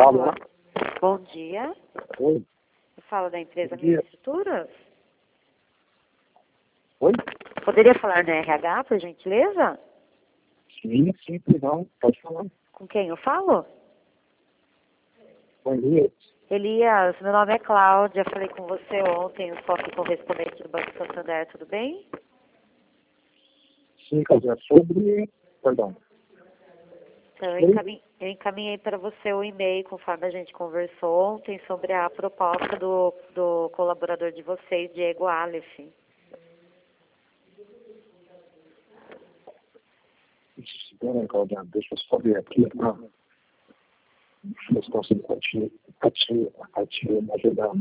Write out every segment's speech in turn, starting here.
Alô? Bom dia. Oi? Eu falo da empresa Bom dia. Minhas Estruturas. Oi? Poderia falar no RH, por gentileza? Sim, não. Pode falar. Com quem eu falo? Bom dia. Elias, meu nome é Cláudia. Falei com você ontem, eu sou aqui correspondente do Banco Santander, tudo bem? Sim, Cláudia, sobre... Perdão. Então, Oi? eu encaminhei para você o e-mail, conforme a gente conversou ontem, sobre a proposta do colaborador de vocês, Diego Aleph. Espera, Cláudia, deixa eu só ver aqui. Deixa eu ver se consigo te me ajudar.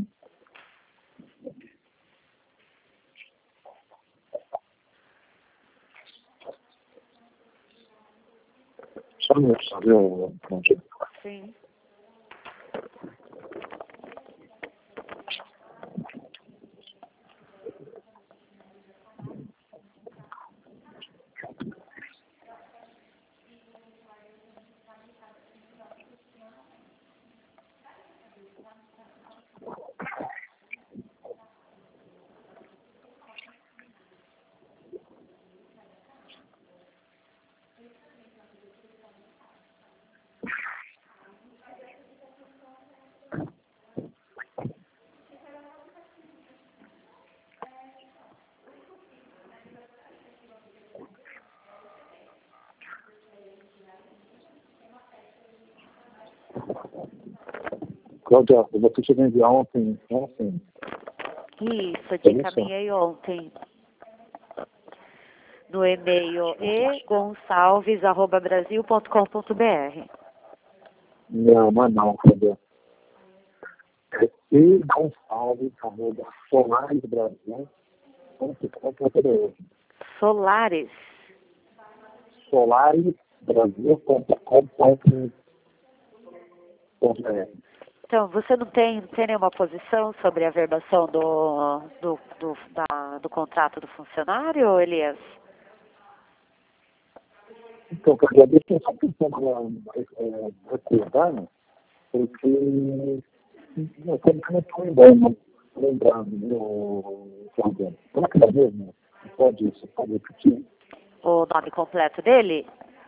Só um minuto, viu, Cláudia? Sim. Cláudia, eu vou ter que enviar ontem. Isso, eu te encaminhei ontem no e-mail egonçalves@brasil.com.br. Não, Cláudia. E Gonçalves, solaresbrasil.com.br. Solares. solaresbrasil.com.br. Então, você não tem nenhuma posição sobre a verbação do contrato do funcionário, Elias? Então, Cláudia, deixa eu só pensar recordar, porque eu não estou lembrando, Cláudia. Como é que é mesmo? Você pode repetir? O nome completo dele?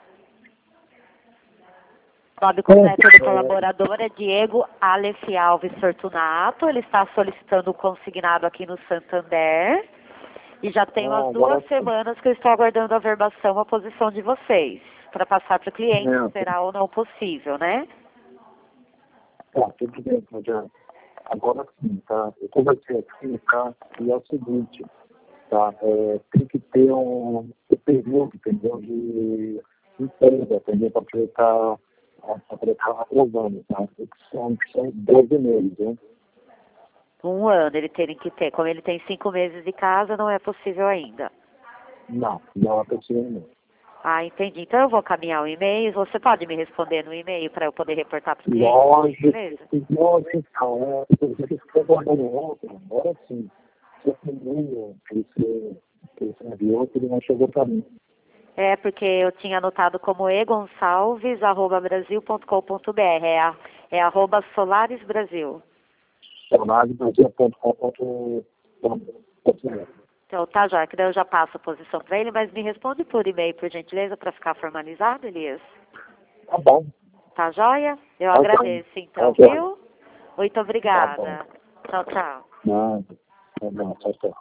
O nome completo do colaborador é Diego Aleph Alves Fortunato. Ele está solicitando o consignado aqui no Santander. E já tem umas 2 semanas que eu estou aguardando a verbação, a posição de vocês, para passar para o cliente, será ou não possível, né? Tá, tudo bem, Cláudia. Agora sim, tá? Eu conversei aqui, tá? E é o seguinte, tá? Tem que ter um período, entendeu? De empresa, entendeu? Para poder estar aprovando, tá? São 12 meses, né? 1 ano ele tem que ter. Como ele tem 5 meses de casa, não é possível ainda. Não é possível não. Ah, entendi. Então eu vou caminhar o e-mail. Você pode me responder no e-mail para eu poder reportar para o cliente? Lógico, Beleza? então, você ficou guardando ontem, agora sim. Seu primeiro que você enviou, que ele não chegou para mim. É, porque eu tinha anotado como egonçalves@brasil.com.br. É arroba Solares Brasil. Brasil.com.br. Então, tá, já, que daí eu já passo a posição para ele, mas me responde por e-mail, por gentileza, para ficar formalizado, Elias. Tá bom. Tá joia? Eu Tá agradeço, bom. então, Tá bom. viu? Muito obrigada. Tchau, tchau. Nada. Tá bom, tchau.